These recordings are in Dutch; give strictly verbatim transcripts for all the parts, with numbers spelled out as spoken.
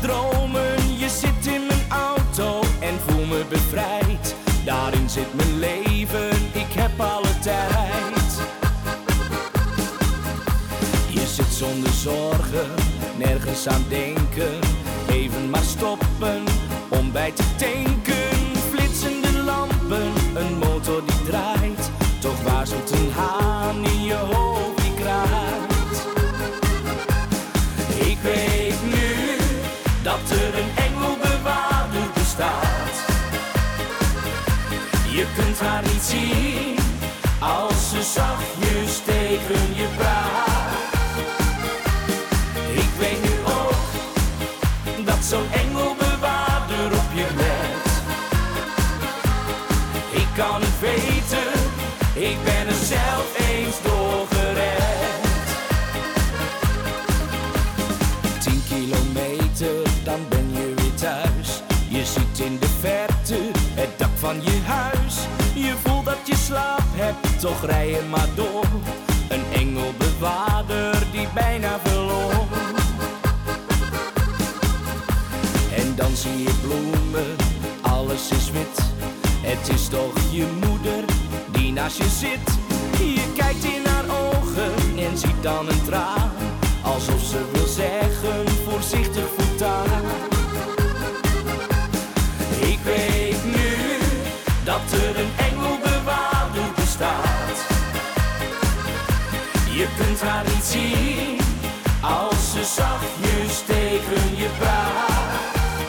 dromen. Je zit in mijn auto en voel me bevrijd. Daarin zit mijn leven, ik heb alle tijd. Je zit zonder zorgen, nergens aan denken. Even maar stoppen om bij te tanken. Flitsende lampen, een motor die draait. Toch waarschuwt een haan in je hoofd die kraait. Ik weet nu dat er een engelbewaarder bestaat. Je kunt haar niet zien als ze zachtjes tegen je praat. Ik weet nu ook dat zo'n engelbewaarder op je let. Ik kan het weten, ik ben er zelf eens door gered. Tien kilometer, dan ben je weer thuis. Je ziet in de verte het dak van je huis. Je voelt dat je slaap hebt, toch rij je maar door. Een engelbewaarder die bijna verloor. En dan zie je bloemen, alles is wit. Het is toch je moeder die naast je zit. Je kijkt in haar ogen en ziet dan een traan. Alsof ze wil zeggen, voorzichtig voortaan. Ik weet nu dat er een engelbewaarder bestaat. Je kunt haar niet zien als ze zachtjes tegen je praat.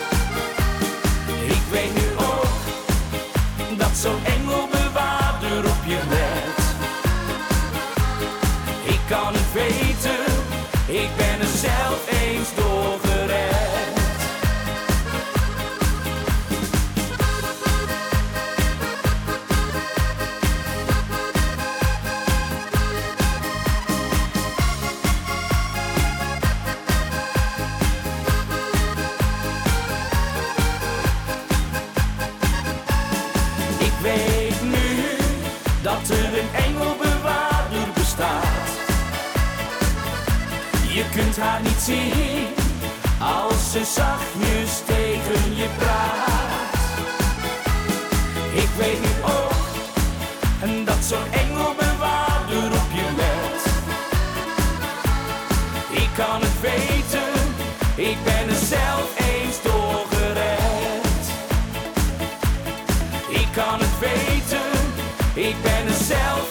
Ik weet nu ook dat zo'n engelbewaarder op je let. Ik kan het weten, ik ben er zelf eens door gered. Ik weet nu dat er een engelbewaarder bestaat. Je kunt haar niet zien als ze zachtjes tegen je praat. Ik weet nu ook dat zo'n engelbewaarder op je let. Ik kan het weten, ik ben er zelf eens door gered. Ik kan het weten, ik ben er zelf